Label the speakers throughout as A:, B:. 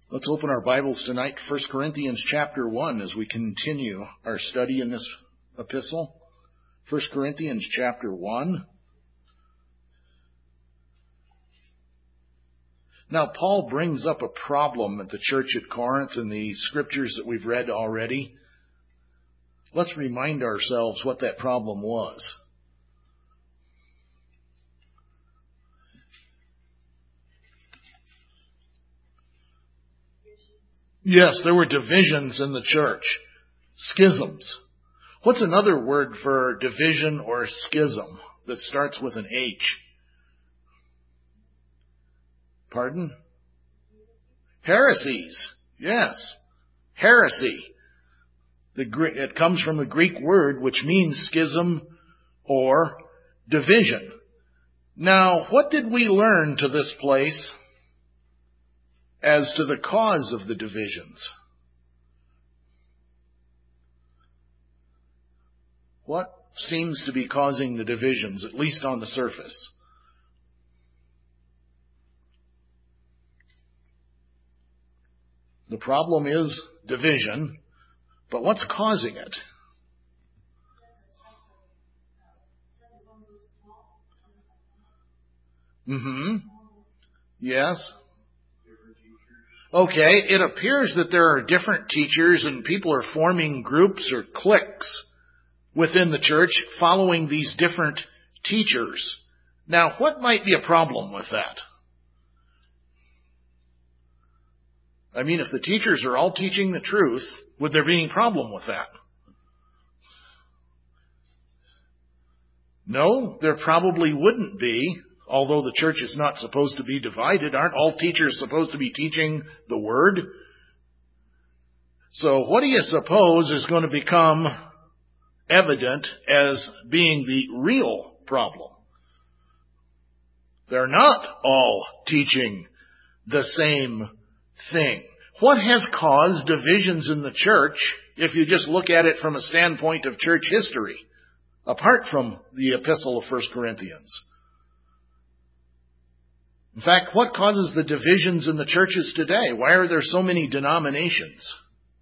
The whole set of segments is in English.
A: Let's open our Bibles tonight to 1 Corinthians chapter 1 as we continue our study in this epistle. 1 Corinthians chapter 1. Now, Paul brings up a problem at the church at Corinth in the scriptures that we've read already. Let's remind ourselves what that problem was. Yes, there were divisions in the church. Schisms. What's another word for division or schism that starts with an H? Pardon? Heresies. Yes. Heresy. It comes from the Greek word which means schism or division. Now, what did we learn to this place as to the cause of the divisions? What seems to be causing the divisions, at least on the surface? The problem is division, but what's causing it? Yes. Okay, it appears that there are different teachers and people are forming groups or cliques within the church following these different teachers. Now, what might be a problem with that? I mean, if the teachers are all teaching the truth, would there be any problem with that? No, there probably wouldn't be. Although the church is not supposed to be divided, aren't all teachers supposed to be teaching the Word? So what do you suppose is going to become evident as being the real problem? They're not all teaching the same thing. What has caused divisions in the church, if you just look at it from a standpoint of church history, apart from the epistle of 1 Corinthians? In fact, what causes the divisions in the churches today? Why are there so many denominations?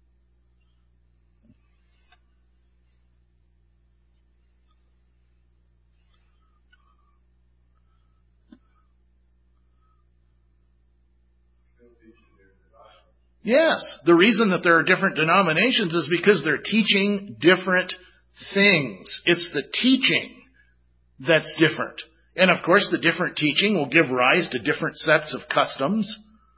A: Yes, the reason that there are different denominations is because they're teaching different things. It's the teaching that's different. And of course, the different teaching will give rise to different sets of customs.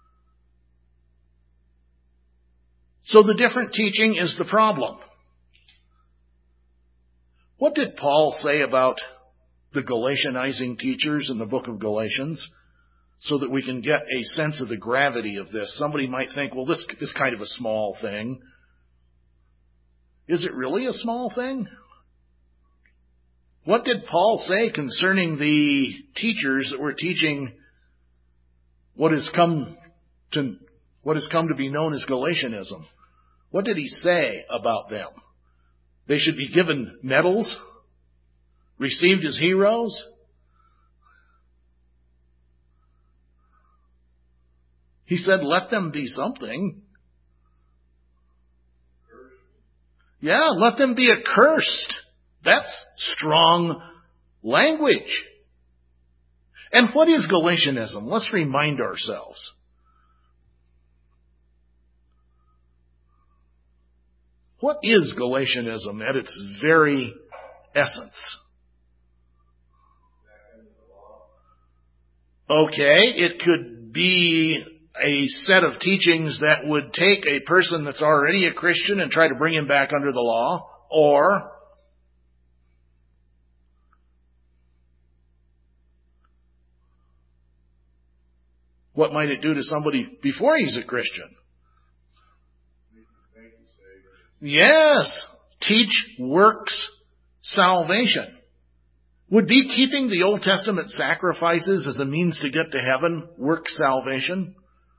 A: So the different teaching is the problem. What did Paul say about the Galatianizing teachers in the book of Galatians? So that we can get a sense of the gravity of this. Somebody might think, well, this is kind of a small thing. Is it really a small thing? What did Paul say concerning the teachers that were teaching what has come to be known as Galatianism? What did he say about them? They should be given medals, received as heroes. He said, let them be something. Yeah, let them be accursed. That's strong language. And what is Galatianism? Let's remind ourselves. What is Galatianism at its very essence? Okay, it could be a set of teachings that would take a person that's already a Christian and try to bring him back under the law, or what might it do to somebody before he's a Christian? Yes, teach works salvation. Would be keeping the Old Testament sacrifices as a means to get to heaven work salvation?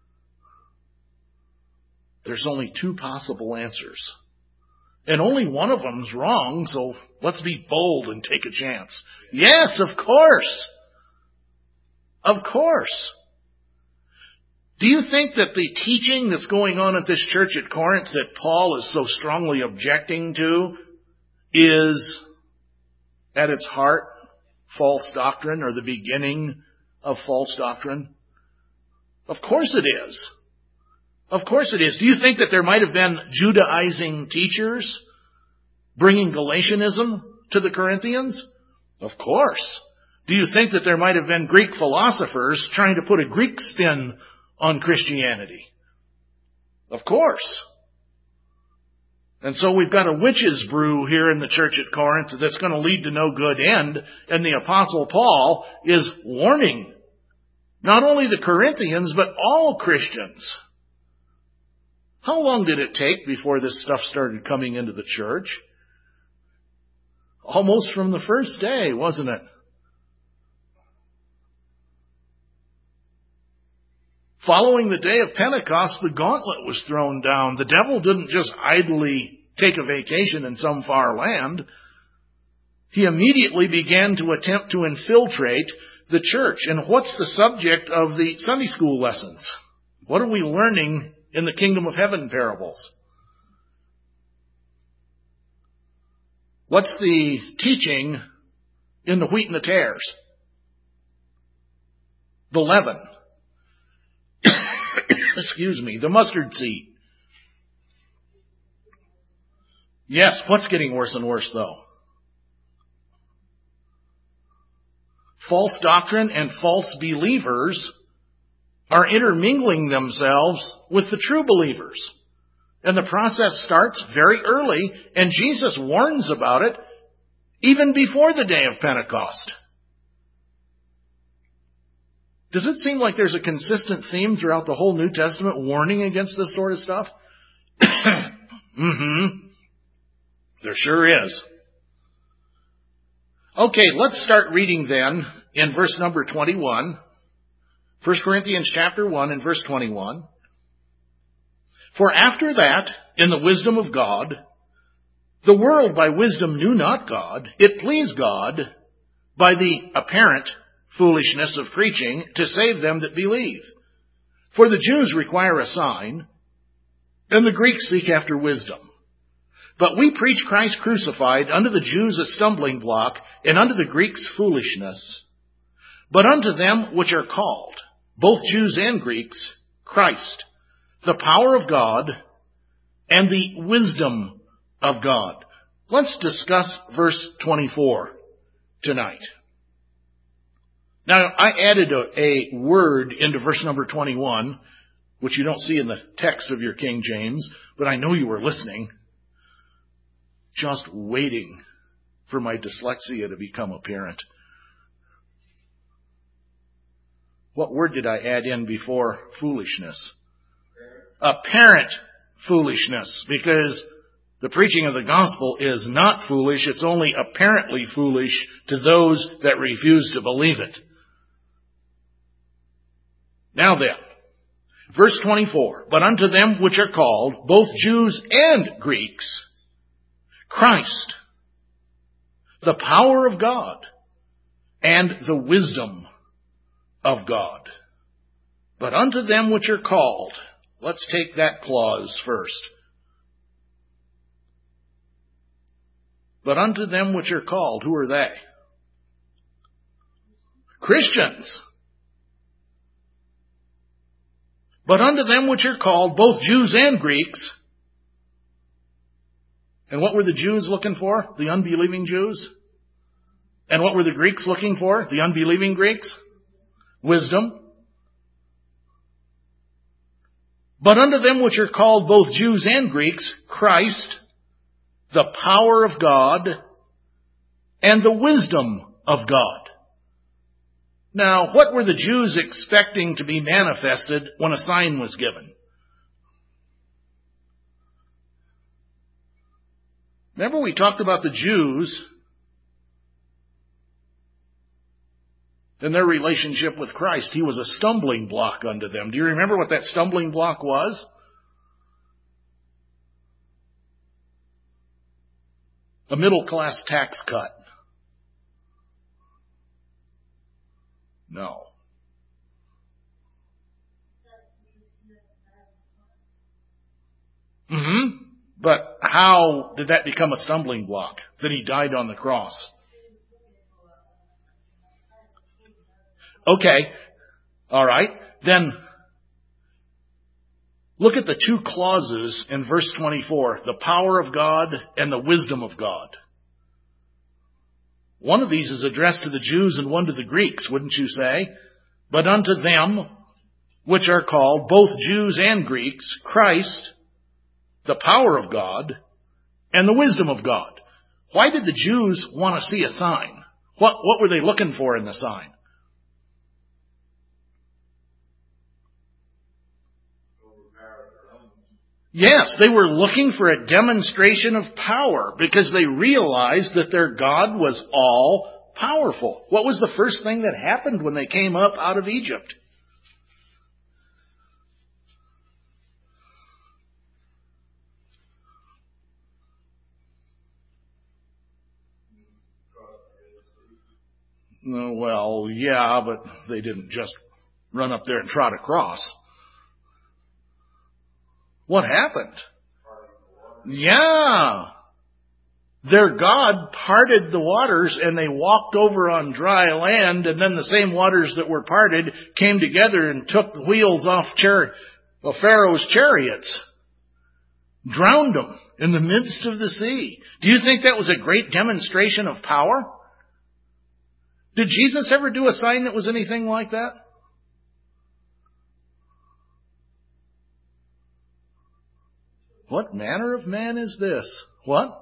A: There's only two possible answers. And only one of them's wrong, so let's be bold and take a chance. Yes, of course. Of course. Do you think that the teaching that's going on at this church at Corinth that Paul is so strongly objecting to is, at its heart, false doctrine or the beginning of false doctrine? Of course it is. Of course it is. Do you think that there might have been Judaizing teachers bringing Galatianism to the Corinthians? Of course. Do you think that there might have been Greek philosophers trying to put a Greek spin on Christianity? Of course. And so we've got a witch's brew here in the church at Corinth that's going to lead to no good end. And the Apostle Paul is warning not only the Corinthians, but all Christians. How long did it take before this stuff started coming into the church? Almost from the first day, wasn't it? Following the day of Pentecost, the gauntlet was thrown down. The devil didn't just idly take a vacation in some far land. He immediately began to attempt to infiltrate the church. And what's the subject of the Sunday school lessons? What are we learning in the Kingdom of Heaven parables? What's the teaching in the wheat and the tares? The leaven. Excuse me, the mustard seed. Yes, what's getting worse and worse though? False doctrine and false believers are intermingling themselves with the true believers. And the process starts very early, and Jesus warns about it even before the day of Pentecost. Does it seem like there's a consistent theme throughout the whole New Testament warning against this sort of stuff? There sure is. Okay, let's start reading then in verse number 21. 1 Corinthians chapter 1 and verse 21. For after that, in the wisdom of God, the world by wisdom knew not God. It pleased God by the apparent foolishness of preaching to save them that believe. For the Jews require a sign, and the Greeks seek after wisdom. But we preach Christ crucified, unto the Jews a stumbling block, and unto the Greeks foolishness. But unto them which are called, both Jews and Greeks, Christ, the power of God, and the wisdom of God. Let's discuss verse 24 tonight. Now, I added a word into verse number 21, which you don't see in the text of your King James, but I know you were listening, just waiting for my dyslexia to become apparent. What word did I add in before foolishness? Apparent foolishness, because the preaching of the gospel is not foolish, it's only apparently foolish to those that refuse to believe it. Now then, verse 24, but unto them which are called, both Jews and Greeks, Christ, the power of God, and the wisdom of God. But unto them which are called, let's take that clause first. But unto them which are called, who are they? Christians. But unto them which are called, both Jews and Greeks. And what were the Jews looking for? The unbelieving Jews. And what were the Greeks looking for? The unbelieving Greeks. Wisdom. But unto them which are called, both Jews and Greeks, Christ, the power of God, and the wisdom of God. Now, what were the Jews expecting to be manifested when a sign was given? Remember we talked about the Jews and their relationship with Christ. He was a stumbling block unto them. Do you remember what that stumbling block was? A middle-class tax cut. No. But how did that become a stumbling block, that he died on the cross? Okay, all right. Then look at the two clauses in verse 24, the power of God and the wisdom of God. One of these is addressed to the Jews and one to the Greeks, wouldn't you say? But unto them, which are called, both Jews and Greeks, Christ, the power of God, and the wisdom of God. Why did the Jews want to see a sign? What were they looking for in the sign? Yes, they were looking for a demonstration of power because they realized that their God was all powerful. What was the first thing that happened when they came up out of Egypt? Well, yeah, but they didn't just run up there and trot across. What happened? Yeah. Their God parted the waters and they walked over on dry land, and then the same waters that were parted came together and took the wheels off Pharaoh's chariots. Drowned them in the midst of the sea. Do you think that was a great demonstration of power? Did Jesus ever do a sign that was anything like that? What manner of man is this? What?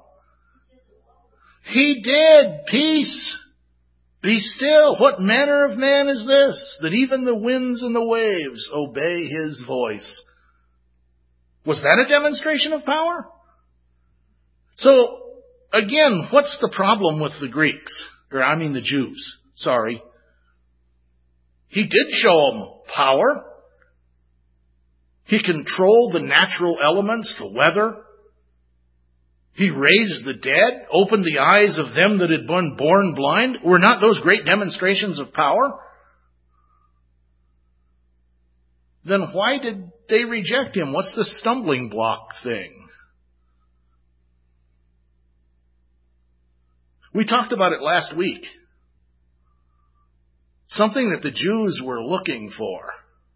A: He did. Peace. Be still. What manner of man is this, that even the winds and the waves obey his voice? Was that a demonstration of power? So, again, what's the problem with the Greeks? The Jews. Sorry. He did show them power. He controlled the natural elements, the weather. He raised the dead, opened the eyes of them that had been born blind. Were not those great demonstrations of power? Then why did they reject him? What's the stumbling block thing? We talked about it last week. Something that the Jews were looking for.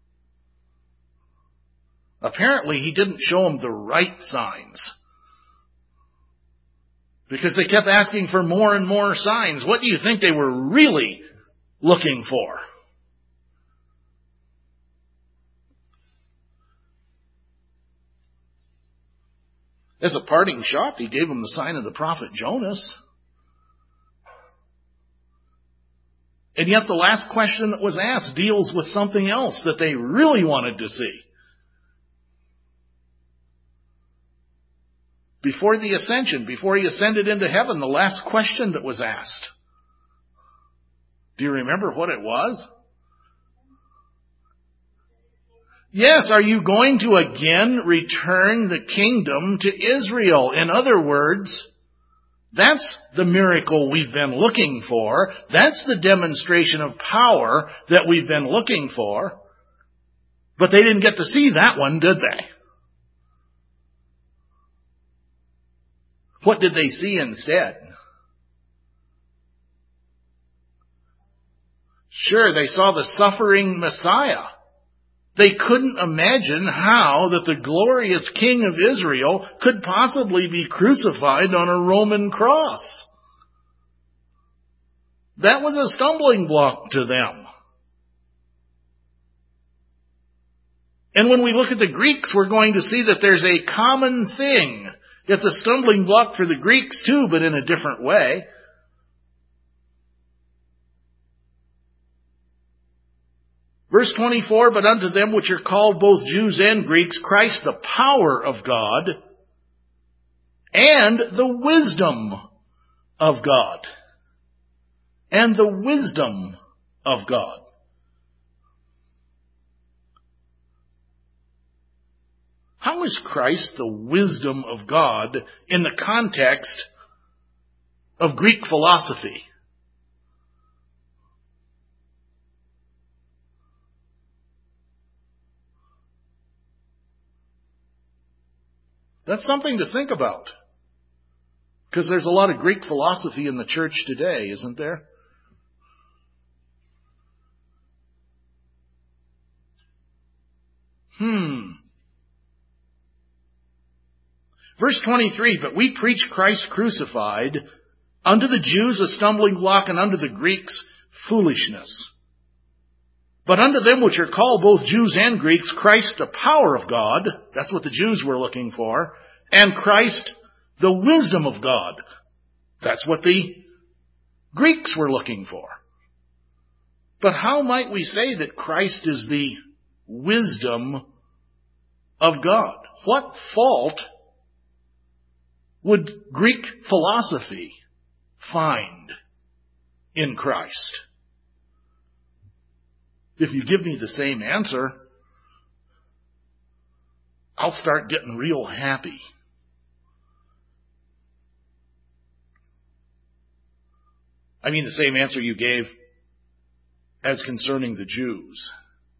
A: Apparently, he didn't show them the right signs. Because they kept asking for more and more signs. What do you think they were really looking for? As a parting shot, he gave them the sign of the prophet Jonas. And yet the last question that was asked deals with something else that they really wanted to see. Before the ascension, before he ascended into heaven, the last question that was asked. Do you remember what it was? Yes, are you going to again return the kingdom to Israel? In other words, that's the miracle we've been looking for. That's the demonstration of power that we've been looking for. But they didn't get to see that one, did they? What did they see instead? Sure, they saw the suffering Messiah. They couldn't imagine how that the glorious King of Israel could possibly be crucified on a Roman cross. That was a stumbling block to them. And when we look at the Greeks, we're going to see that there's a common thing. It's a stumbling block for the Greeks too, but in a different way. Verse 24, but unto them which are called both Jews and Greeks, Christ the power of God and the wisdom of God. And the wisdom of God. How is Christ the wisdom of God in the context of Greek philosophy? That's something to think about. Because there's a lot of Greek philosophy in the church today, isn't there? Verse 23, but we preach Christ crucified, unto the Jews a stumbling block, and unto the Greeks foolishness. But unto them which are called both Jews and Greeks, Christ the power of God, that's what the Jews were looking for, and Christ the wisdom of God. That's what the Greeks were looking for. But how might we say that Christ is the wisdom of God? What fault would Greek philosophy find in Christ? If you give me the same answer, I'll start getting real happy. I mean the same answer you gave as concerning the Jews.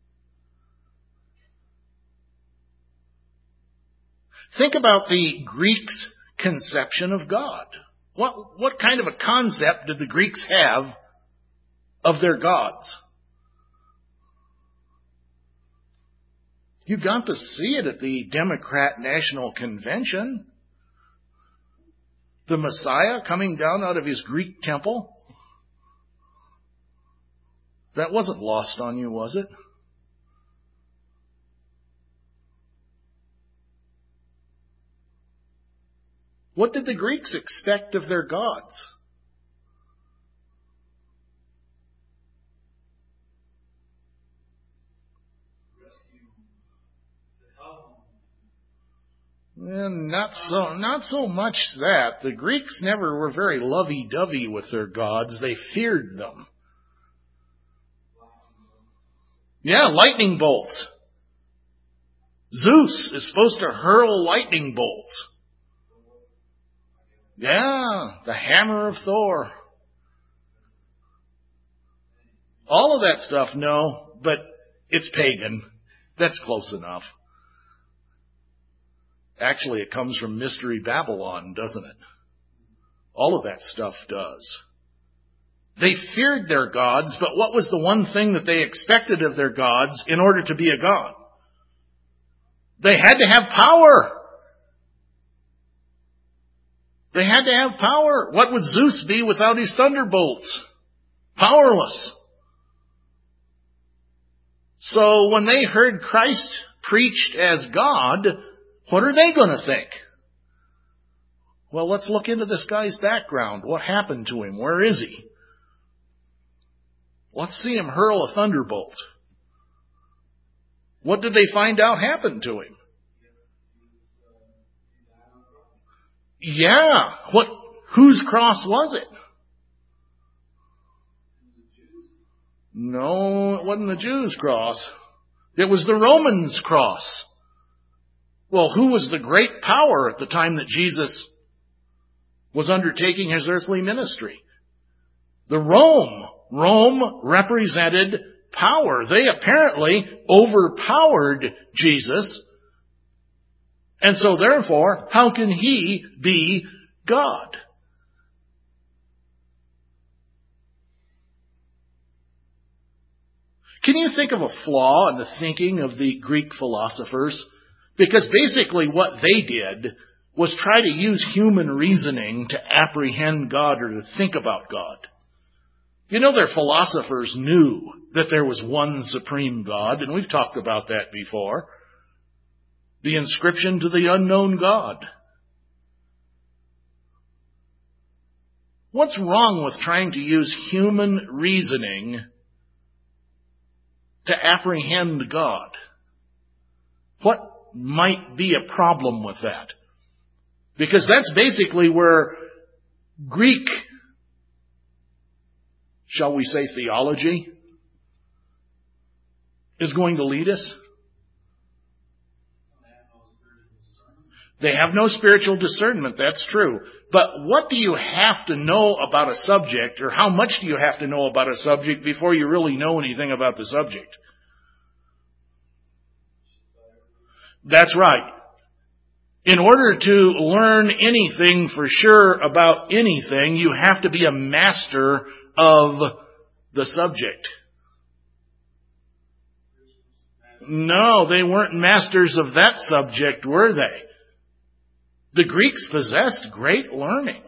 A: Think about the Greeks' conception of God. What kind of a concept did the Greeks have of their gods? You got to see it at the Democrat National Convention. The Messiah coming down out of his Greek temple. That wasn't lost on you, was it? What did the Greeks expect of their gods? Not so much that. The Greeks never were very lovey-dovey with their gods. They feared them. Yeah, lightning bolts. Zeus is supposed to hurl lightning bolts. Yeah, the hammer of Thor. All of that stuff, no, but it's pagan. That's close enough. Actually, it comes from Mystery Babylon, doesn't it? All of that stuff does. They feared their gods, but what was the one thing that they expected of their gods in order to be a god? They had to have power. They had to have power. What would Zeus be without his thunderbolts? Powerless. So when they heard Christ preached as God, what are they going to think? Well, let's look into this guy's background. What happened to him? Where is he? Let's see him hurl a thunderbolt. What did they find out happened to him? Yeah. Whose cross was it? No, it wasn't the Jews' cross. It was the Romans' cross. Well, who was the great power at the time that Jesus was undertaking his earthly ministry? Rome represented power. They apparently overpowered Jesus. And so therefore, how can he be God? Can you think of a flaw in the thinking of the Greek philosophers? Because basically what they did was try to use human reasoning to apprehend God or to think about God. You know, their philosophers knew that there was one supreme God, and we've talked about that before. The inscription to the unknown God. What's wrong with trying to use human reasoning to apprehend God? What might be a problem with that? Because that's basically where Greek, shall we say, theology is going to lead us. They have no spiritual discernment, that's true. But what do you have to know about a subject, or how much do you have to know about a subject before you really know anything about the subject? That's right. In order to learn anything for sure about anything, you have to be a master of the subject. No, they weren't masters of that subject, were they? The Greeks possessed great learning.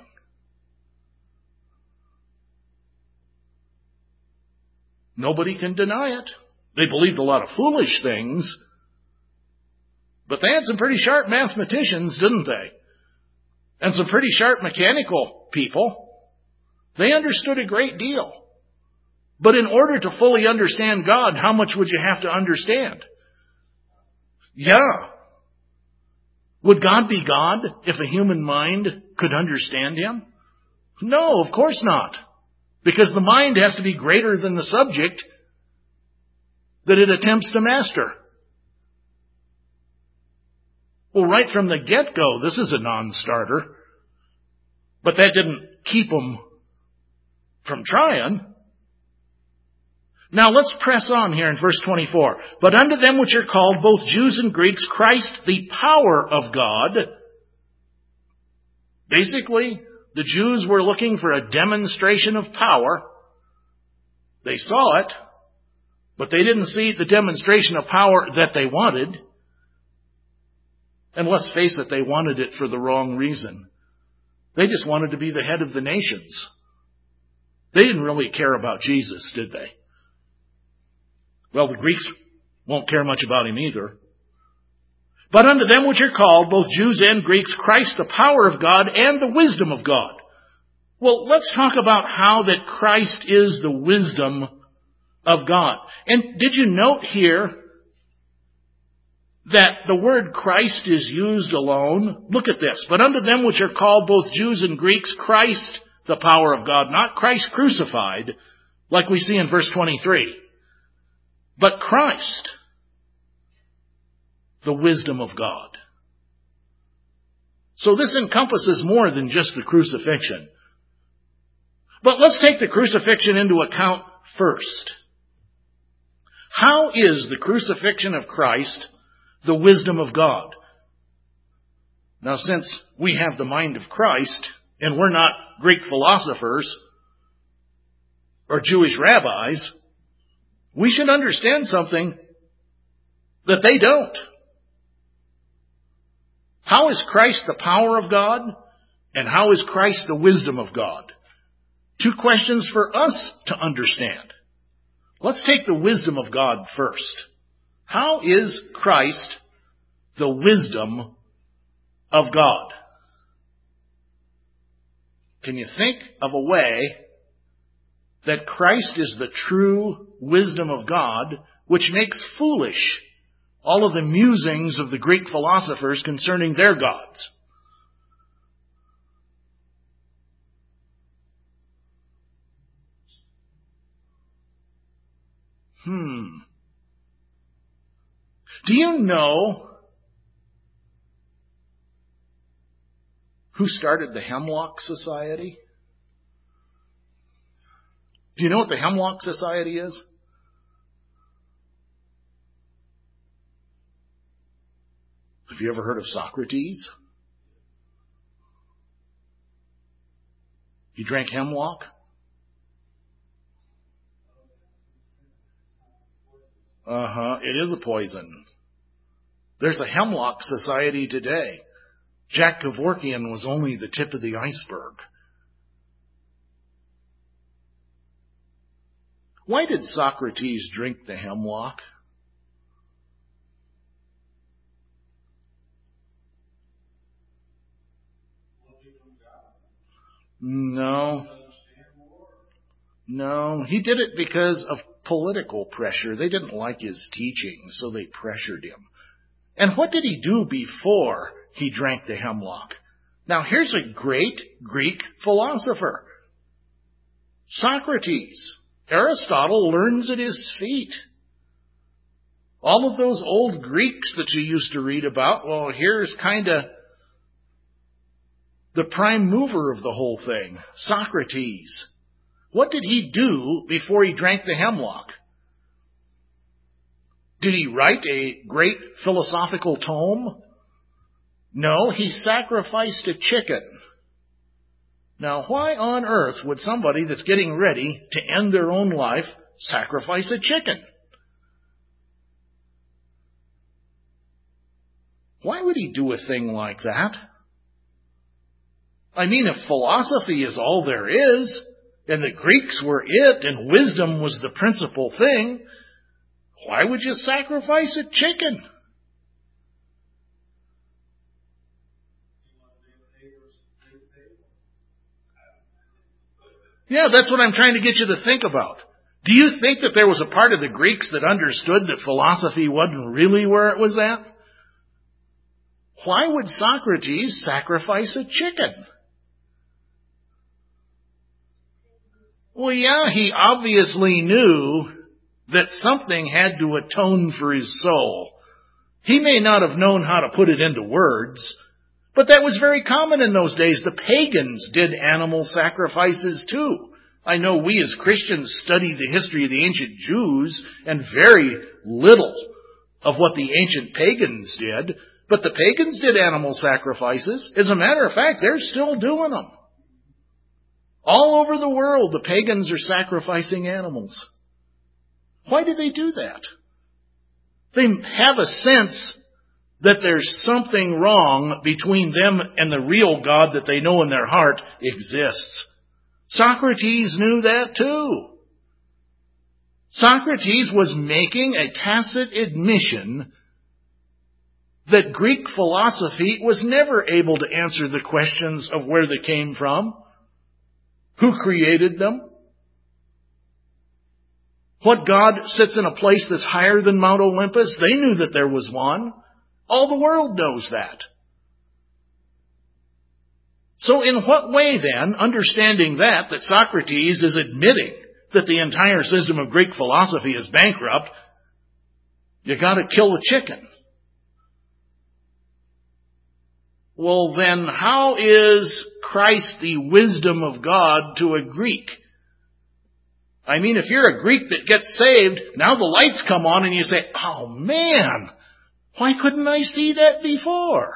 A: Nobody can deny it. They believed a lot of foolish things, but they had some pretty sharp mathematicians, didn't they? And some pretty sharp mechanical people. They understood a great deal. But in order to fully understand God, how much would you have to understand? Yeah. Would God be God if a human mind could understand Him? No, of course not. Because the mind has to be greater than the subject that it attempts to master. Well, right from the get-go, this is a non-starter. But that didn't keep them from trying. Now let's press on here in verse 24. But unto them which are called, both Jews and Greeks, Christ, the power of God. Basically, the Jews were looking for a demonstration of power. They saw it, but they didn't see the demonstration of power that they wanted. And let's face it, they wanted it for the wrong reason. They just wanted to be the head of the nations. They didn't really care about Jesus, did they? Well, the Greeks won't care much about Him either. But unto them which are called, both Jews and Greeks, Christ, the power of God and the wisdom of God. Well, let's talk about how that Christ is the wisdom of God. And did you note here that the word Christ is used alone? Look at this. But unto them which are called, both Jews and Greeks, Christ, the power of God. Not Christ crucified, like we see in verse 23. But Christ, the wisdom of God. So this encompasses more than just the crucifixion. But let's take the crucifixion into account first. How is the crucifixion of Christ the wisdom of God? Now, since we have the mind of Christ, and we're not Greek philosophers or Jewish rabbis, we should understand something that they don't. How is Christ the power of God? And how is Christ the wisdom of God? Two questions for us to understand. Let's take the wisdom of God first. How is Christ the wisdom of God? Can you think of a way that Christ is the true wisdom of God, which makes foolish all of the musings of the Greek philosophers concerning their gods? Do you know who started the Hemlock Society? Do you know what the Hemlock Society is? Have you ever heard of Socrates? He drank hemlock? It is a poison. There's a Hemlock Society today. Jack Kevorkian was only the tip of the iceberg. Why did Socrates drink the hemlock? No, he did it because of political pressure. They didn't like his teaching, so they pressured him. And what did he do before he drank the hemlock? Now, here's a great Greek philosopher. Socrates. Aristotle learns at his feet. All of those old Greeks that you used to read about, well, here's kind of the prime mover of the whole thing, Socrates. What did he do before he drank the hemlock? Did he write a great philosophical tome? No, he sacrificed a chicken. Now, why on earth would somebody that's getting ready to end their own life sacrifice a chicken? Why would he do a thing like that? I mean, if philosophy is all there is, and the Greeks were it, and wisdom was the principal thing, why would you sacrifice a chicken? Yeah, that's what I'm trying to get you to think about. Do you think that there was a part of the Greeks that understood that philosophy wasn't really where it was at? Why would Socrates sacrifice a chicken? Well, yeah, he obviously knew that something had to atone for his soul. He may not have known how to put it into words, but that was very common in those days. The pagans did animal sacrifices too. I know we as Christians study the history of the ancient Jews and very little of what the ancient pagans did, but the pagans did animal sacrifices. As a matter of fact, they're still doing them. All over the world, the pagans are sacrificing animals. Why do they do that? They have a sense that there's something wrong between them and the real God that they know in their heart exists. Socrates knew that too. Socrates was making a tacit admission that Greek philosophy was never able to answer the questions of where they came from, who created them, what God sits in a place that's higher than Mount Olympus. They knew that there was one. All the world knows that. So in what way then, understanding that Socrates is admitting that the entire system of Greek philosophy is bankrupt, you got to kill a chicken? Well, then how is Christ the wisdom of God to a Greek? I mean, if you're a Greek that gets saved, now the lights come on and you say, oh man, why couldn't I see that before?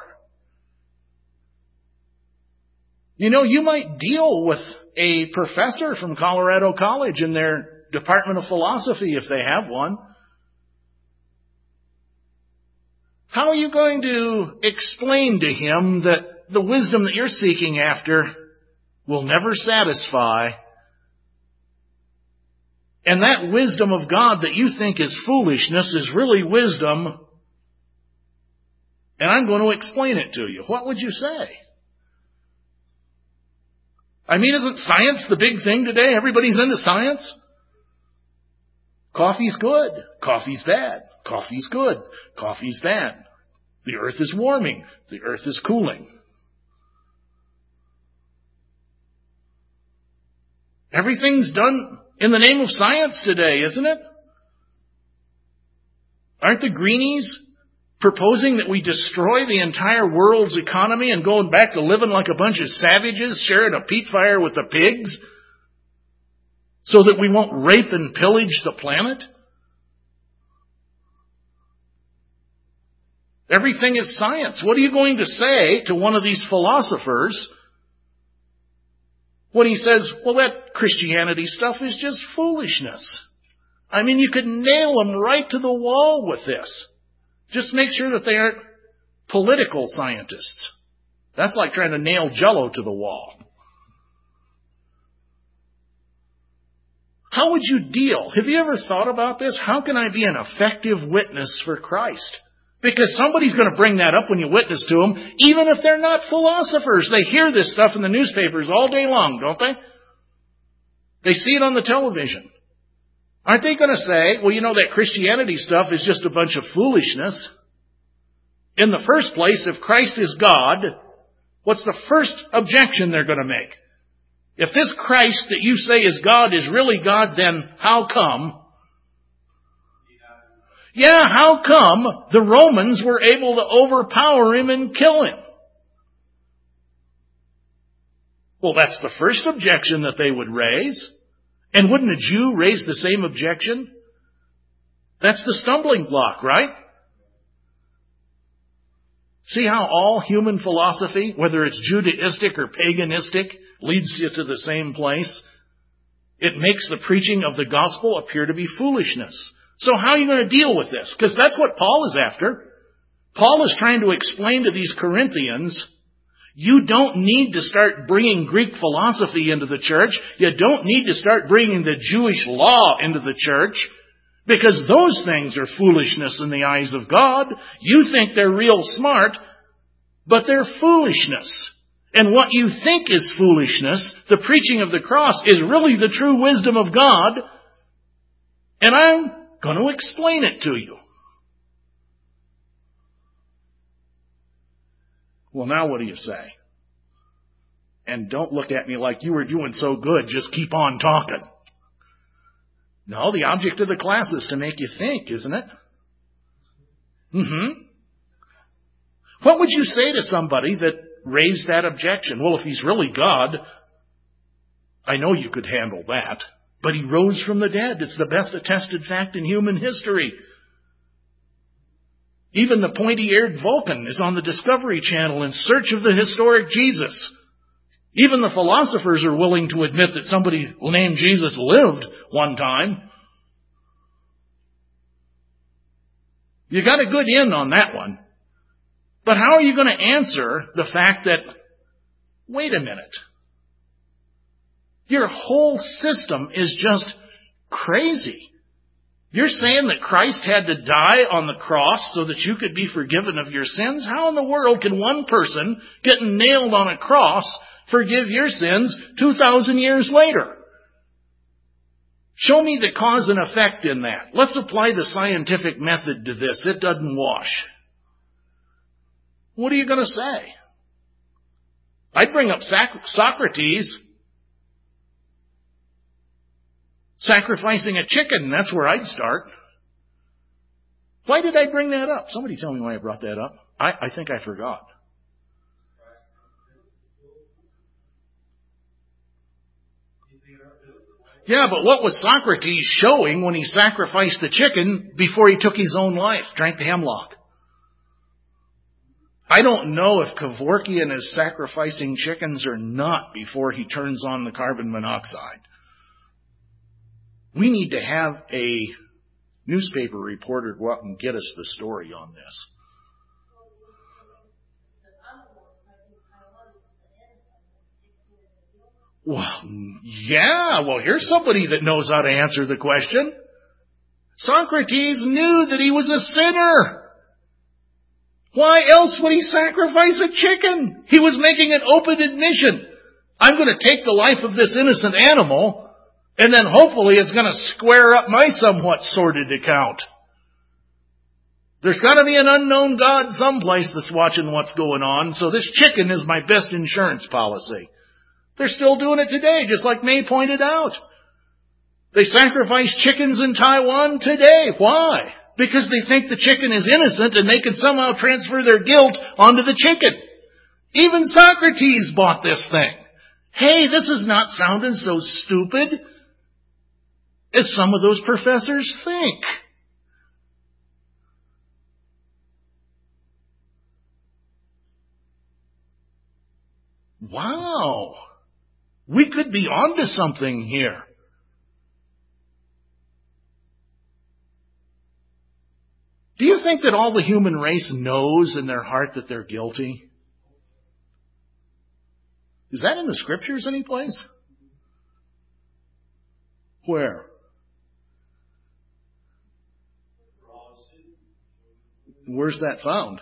A: You know, you might deal with a professor from Colorado College in their Department of Philosophy if they have one. How are you going to explain to him that the wisdom that you're seeking after will never satisfy, and that wisdom of God that you think is foolishness is really wisdom, and I'm going to explain it to you? What would you say? I mean, isn't science the big thing today? Everybody's into science. Coffee's good. Coffee's bad. Coffee's good. Coffee's bad. The earth is warming. The earth is cooling. Everything's done in the name of science today, isn't it? Aren't the greenies proposing that we destroy the entire world's economy and going back to living like a bunch of savages sharing a peat fire with the pigs so that we won't rape and pillage the planet? Everything is science. What are you going to say to one of these philosophers when he says, well, that Christianity stuff is just foolishness? I mean, you could nail them right to the wall with this. Just make sure that they aren't political scientists. That's like trying to nail Jell-O to the wall. How would you deal? Have you ever thought about this? How can I be an effective witness for Christ? Because somebody's going to bring that up when you witness to them, even if they're not philosophers. They hear this stuff in the newspapers all day long, don't they? They see it on the television. Aren't they going to say, well, you know, that Christianity stuff is just a bunch of foolishness? In the first place, if Christ is God, what's the first objection they're going to make? If this Christ that you say is God is really God, then how come? Yeah, how come the Romans were able to overpower him and kill him? Well, that's the first objection that they would raise. And wouldn't a Jew raise the same objection? That's the stumbling block, right? See how all human philosophy, whether it's Judaistic or paganistic, leads you to the same place? It makes the preaching of the gospel appear to be foolishness. So how are you going to deal with this? Because that's what Paul is after. Paul is trying to explain to these Corinthians, you don't need to start bringing Greek philosophy into the church. You don't need to start bringing the Jewish law into the church, because those things are foolishness in the eyes of God. You think they're real smart, but they're foolishness. And what you think is foolishness, the preaching of the cross, is really the true wisdom of God. And I'm going to explain it to you. Well, now what do you say? And don't look at me like you were doing so good. Just keep on talking. No, the object of the class is to make you think, isn't it? What would you say to somebody that raised that objection? Well, if he's really God, I know you could handle that. But he rose from the dead. It's the best attested fact in human history. Even the pointy-eared Vulcan is on the Discovery Channel in search of the historic Jesus. Even the philosophers are willing to admit that somebody named Jesus lived one time. You got a good in on that one. But how are you going to answer the fact that, wait a minute, your whole system is just crazy? You're saying that Christ had to die on the cross so that you could be forgiven of your sins? How in the world can one person getting nailed on a cross forgive your sins 2,000 years later? Show me the cause and effect in that. Let's apply the scientific method to this. It doesn't wash. What are you going to say? I'd bring up Socrates sacrificing a chicken. That's where I'd start. Why did I bring that up? Somebody tell me why I brought that up. I think I forgot. Yeah, but what was Socrates showing when he sacrificed the chicken before he took his own life, drank the hemlock? I don't know if Kevorkian is sacrificing chickens or not before he turns on the carbon monoxide. We need to have a newspaper reporter go out and get us the story on this. Well, yeah, here's somebody that knows how to answer the question. Socrates knew that he was a sinner. Why else would he sacrifice a chicken? He was making an open admission. I'm going to take the life of this innocent animal, and then hopefully it's going to square up my somewhat sordid account. There's got to be an unknown God someplace that's watching what's going on, so this chicken is my best insurance policy. They're still doing it today, just like May pointed out. They sacrifice chickens in Taiwan today. Why? Because they think the chicken is innocent and they can somehow transfer their guilt onto the chicken. Even Socrates bought this thing. Hey, this is not sounding so stupid as some of those professors think. Wow. We could be onto something here. Do you think that all the human race knows in their heart that they're guilty? Is that in the scriptures anyplace? Where? Where's that found?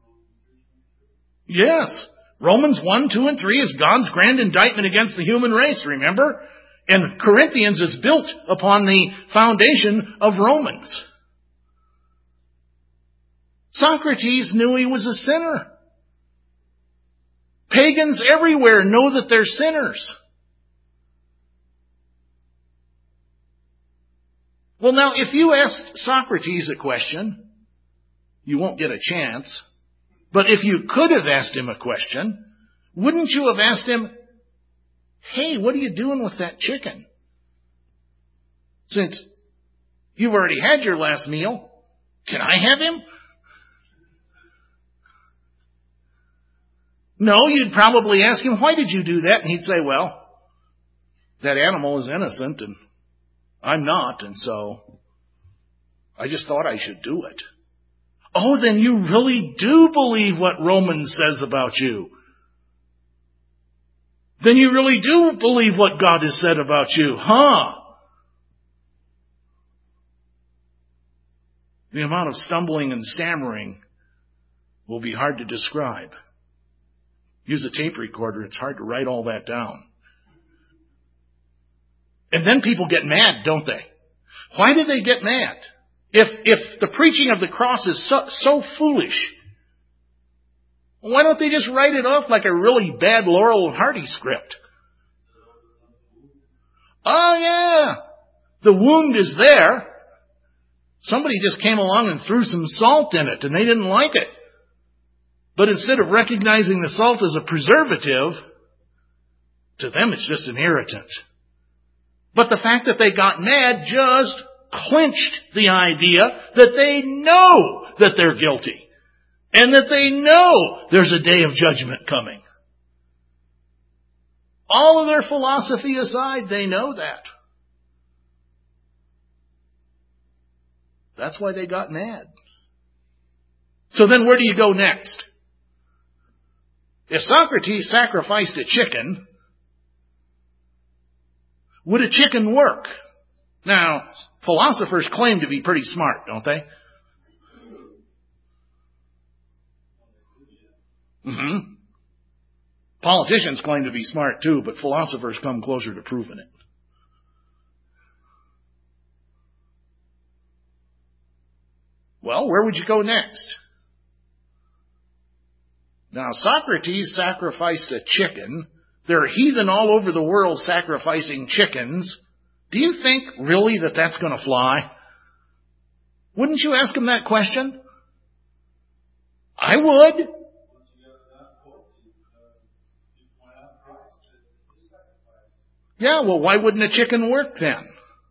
A: Yes. Romans 1, 2, and 3 is God's grand indictment against the human race, remember? And Corinthians is built upon the foundation of Romans. Socrates knew he was a sinner. Pagans everywhere know that they're sinners. Well, now, if you asked Socrates a question, you won't get a chance. But if you could have asked him a question, wouldn't you have asked him, hey, what are you doing with that chicken? Since you've already had your last meal, can I have him? No, you'd probably ask him, why did you do that? And he'd say, well, that animal is innocent and I'm not, and so I just thought I should do it. Oh, then you really do believe what Romans says about you. Then you really do believe what God has said about you, huh? The amount of stumbling and stammering will be hard to describe. Use a tape recorder, it's hard to write all that down. And then people get mad, don't they? Why do they get mad? If the preaching of the cross is so foolish, why don't they just write it off like a really bad Laurel and Hardy script? Oh yeah, the wound is there. Somebody just came along and threw some salt in it and they didn't like it. But instead of recognizing the salt as a preservative, to them it's just an irritant. But the fact that they got mad just clinched the idea that they know that they're guilty. And that they know there's a day of judgment coming. All of their philosophy aside, they know that. That's why they got mad. So then where do you go next? If Socrates sacrificed a chicken, would a chicken work? Now, philosophers claim to be pretty smart, don't they? Mm-hmm. Politicians claim to be smart too, but philosophers come closer to proving it. Well, where would you go next? Now, Socrates sacrificed a chicken. There are heathen all over the world sacrificing chickens. Do you think really that that's going to fly? Wouldn't you ask him that question? I would. Yeah, well, why wouldn't a chicken work then?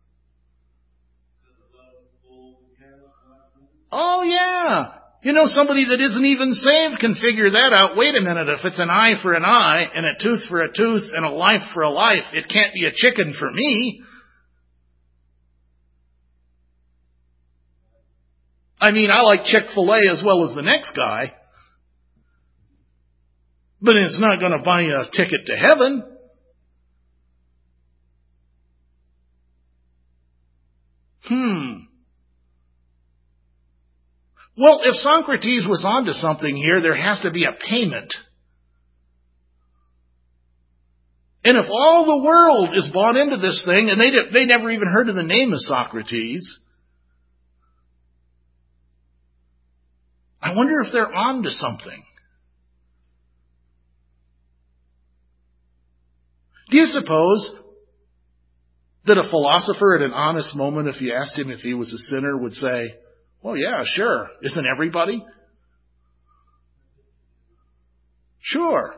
A: Oh, yeah. You know, somebody that isn't even saved can figure that out. Wait a minute, if it's an eye for an eye, and a tooth for a tooth, and a life for a life, it can't be a chicken for me. I mean, I like Chick-fil-A as well as the next guy. But it's not going to buy you a ticket to heaven. Well, if Socrates was onto something here, there has to be a payment. And if all the world is bought into this thing, and they never even heard of the name of Socrates, I wonder if they're onto something. Do you suppose that a philosopher at an honest moment, if you asked him if he was a sinner, would say, well, yeah, sure. Isn't everybody? Sure.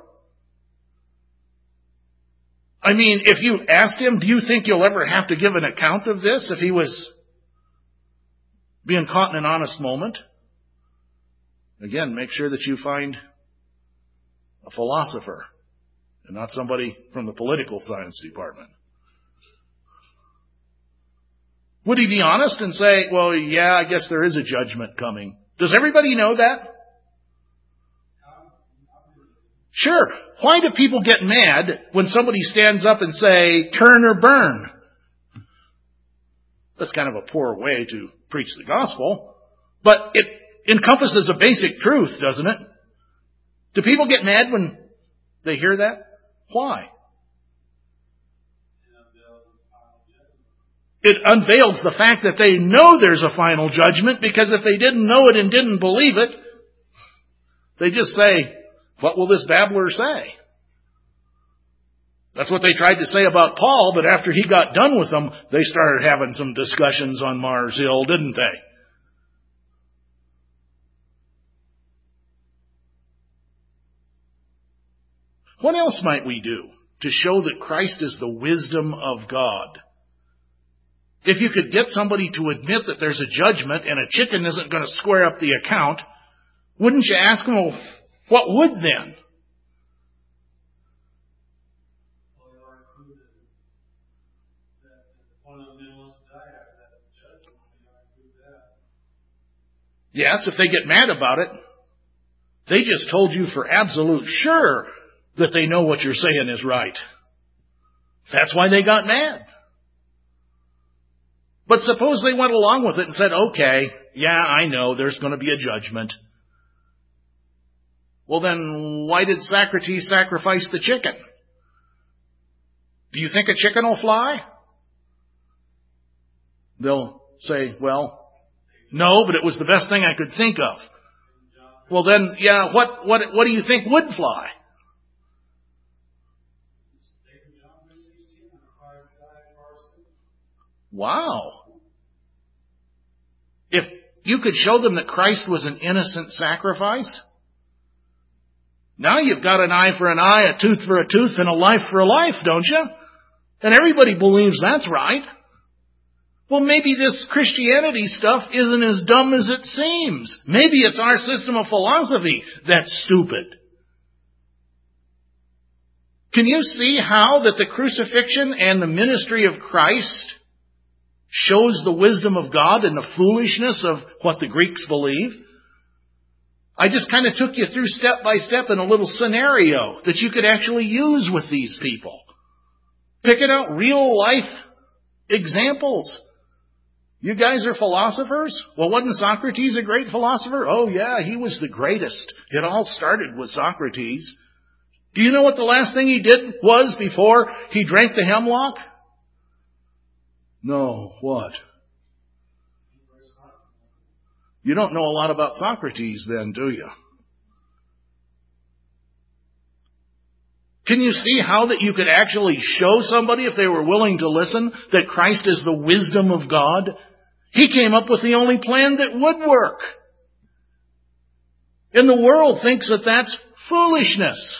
A: I mean, if you asked him, do you think you'll ever have to give an account of this if he was being caught in an honest moment? Again, make sure that you find a philosopher and not somebody from the political science department. Would he be honest and say, well, yeah, I guess there is a judgment coming? Does everybody know that? Sure. Why do people get mad when somebody stands up and say, turn or burn? That's kind of a poor way to preach the gospel, but it encompasses a basic truth, doesn't it? Do people get mad when they hear that? Why? It unveils the fact that they know there's a final judgment, because if they didn't know it and didn't believe it, they just say, what will this babbler say? That's what they tried to say about Paul, but after he got done with them, they started having some discussions on Mars Hill, didn't they? What else might we do to show that Christ is the wisdom of God? If you could get somebody to admit that there's a judgment and a chicken isn't going to square up the account, wouldn't you ask them, well, what would then? Yes, if they get mad about it, they just told you for absolute sure that they know what you're saying is right. That's why they got mad. But suppose they went along with it and said, okay, yeah, I know there's going to be a judgment. Well, then why did Socrates sacrifice the chicken? Do you think a chicken will fly? They'll say, well, no, but it was the best thing I could think of. Well then, yeah, what do you think would fly? Wow. If you could show them that Christ was an innocent sacrifice, now you've got an eye for an eye, a tooth for a tooth, and a life for a life, don't you? And everybody believes that's right. Well, maybe this Christianity stuff isn't as dumb as it seems. Maybe it's our system of philosophy that's stupid. Can you see how that the crucifixion and the ministry of Christ shows the wisdom of God and the foolishness of what the Greeks believe? I just kind of took you through step by step in a little scenario that you could actually use with these people. Picking out real life examples. You guys are philosophers? Well, wasn't Socrates a great philosopher? Oh yeah, he was the greatest. It all started with Socrates. Do you know what the last thing he did was before he drank the hemlock? No, what? You don't know a lot about Socrates then, do you? Can you see how that you could actually show somebody, if they were willing to listen, that Christ is the wisdom of God? He came up with the only plan that would work. And the world thinks that that's foolishness.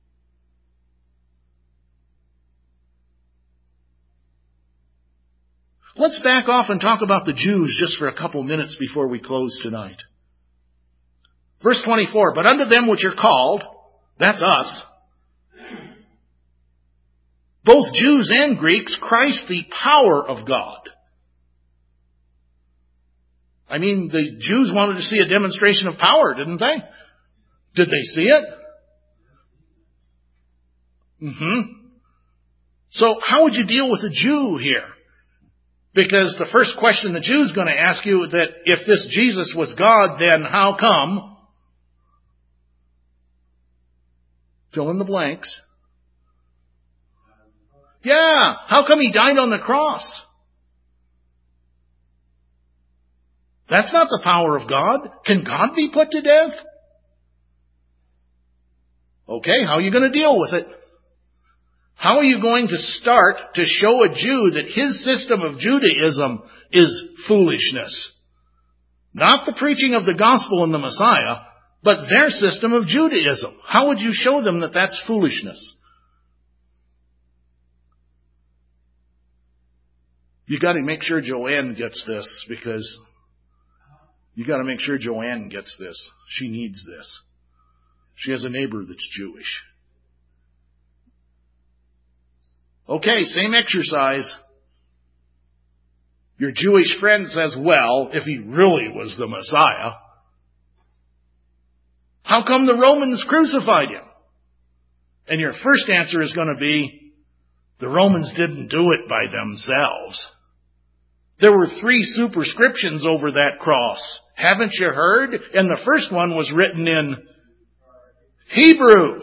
A: Let's back off and talk about the Jews just for a couple minutes before we close tonight. Verse 24, but unto them which are called, that's us, both Jews and Greeks, Christ the power of God. I mean, the Jews wanted to see a demonstration of power, didn't they? Did they see it? So how would you deal with a Jew here? Because the first question the Jew's going to ask you that if this Jesus was God, then how come? Fill in the blanks. Yeah, how come he died on the cross? That's not the power of God. Can God be put to death? Okay, how are you going to deal with it? How are you going to start to show a Jew that his system of Judaism is foolishness? Not the preaching of the gospel and the Messiah, but their system of Judaism. How would you show them that that's foolishness? You got to make sure Joanne gets this, because you got to make sure Joanne gets this. She needs this. She has a neighbor that's Jewish. Okay, same exercise. Your Jewish friend says, well, if he really was the Messiah, how come the Romans crucified him? And your first answer is going to be, the Romans didn't do it by themselves. There were 3 superscriptions over that cross. Haven't you heard? And the first one was written in Hebrew.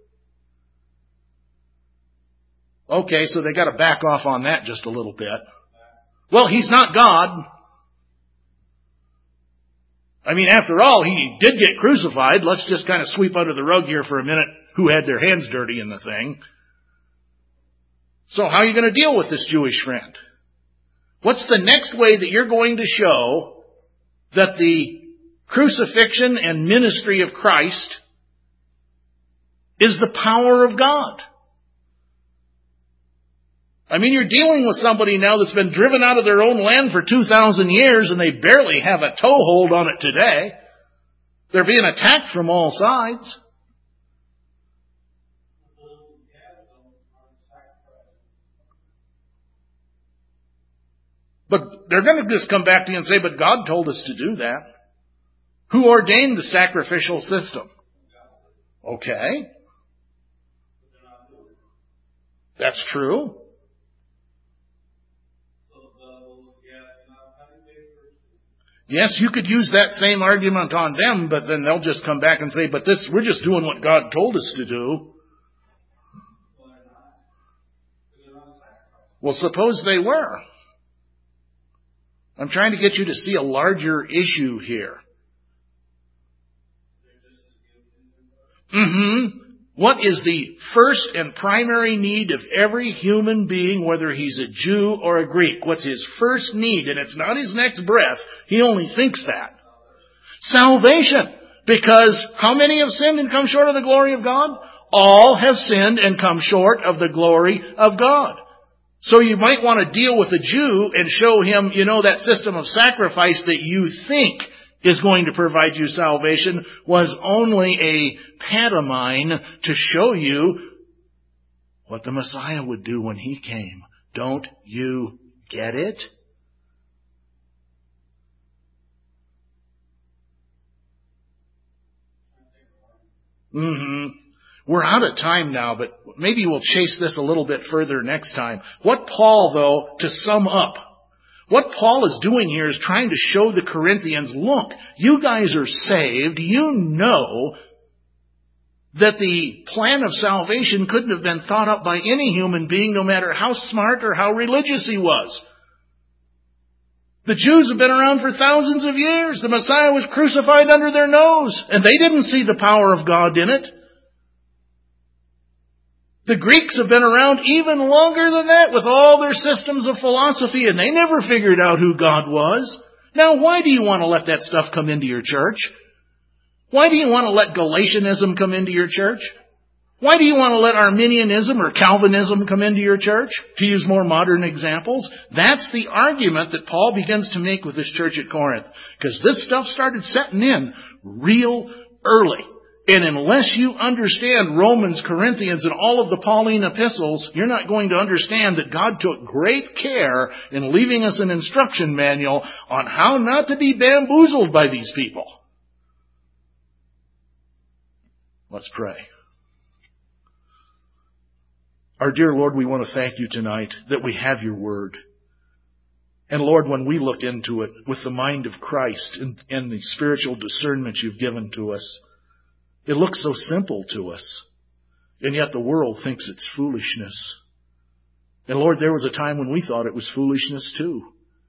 A: Okay, so they got to back off on that just a little bit. Well, he's not God. I mean, after all, he did get crucified. Let's just kind of sweep under the rug here for a minute who had their hands dirty in the thing. So how are you going to deal with this Jewish friend? What's the next way that you're going to show that the crucifixion and ministry of Christ is the power of God? I mean, you're dealing with somebody now that's been driven out of their own land for 2,000 years and they barely have a toehold on it today. They're being attacked from all sides. But they're going to just come back to you and say, but God told us to do that. Who ordained the sacrificial system? Okay. That's true. Yes, you could use that same argument on them, but then they'll just come back and say, but we're just doing what God told us to do. Well, suppose they were. I'm trying to get you to see a larger issue here. What is the first and primary need of every human being, whether he's a Jew or a Greek? What's his first need? And it's not his next breath. He only thinks that. Salvation. Because how many have sinned and come short of the glory of God? All have sinned and come short of the glory of God. So you might want to deal with a Jew and show him, that system of sacrifice that you think is going to provide you salvation was only a pantomime to show you what the Messiah would do when He came. Don't you get it? We're out of time now, but maybe we'll chase this a little bit further next time. What Paul, though, to sum up, what Paul is doing here is trying to show the Corinthians, look, you guys are saved. You know that the plan of salvation couldn't have been thought up by any human being, no matter how smart or how religious he was. The Jews have been around for thousands of years. The Messiah was crucified under their nose, and they didn't see the power of God in it. The Greeks have been around even longer than that with all their systems of philosophy, and they never figured out who God was. Now, why do you want to let that stuff come into your church? Why do you want to let Galatianism come into your church? Why do you want to let Arminianism or Calvinism come into your church? To use more modern examples, that's the argument that Paul begins to make with this church at Corinth. Because this stuff started setting in real early. And unless you understand Romans, Corinthians, and all of the Pauline epistles, you're not going to understand that God took great care in leaving us an instruction manual on how not to be bamboozled by these people. Let's pray. Our dear Lord, we want to thank you tonight that we have your word. And Lord, when we look into it with the mind of Christ and the spiritual discernment you've given to us, it looks so simple to us, and yet the world thinks it's foolishness. And Lord, there was a time when we thought it was foolishness too.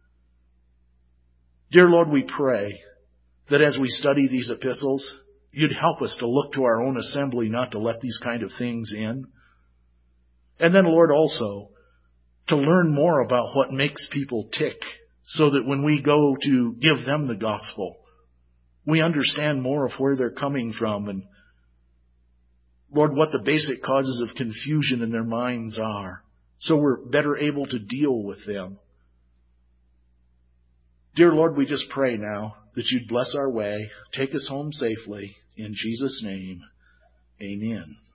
A: Dear Lord, we pray that as we study these epistles, you'd help us to look to our own assembly, not to let these kind of things in. And then, Lord, also to learn more about what makes people tick, so that when we go to give them the gospel, we understand more of where they're coming from and, Lord, what the basic causes of confusion in their minds are, so we're better able to deal with them. Dear Lord, we just pray now that you'd bless our way, take us home safely. In Jesus' name, amen.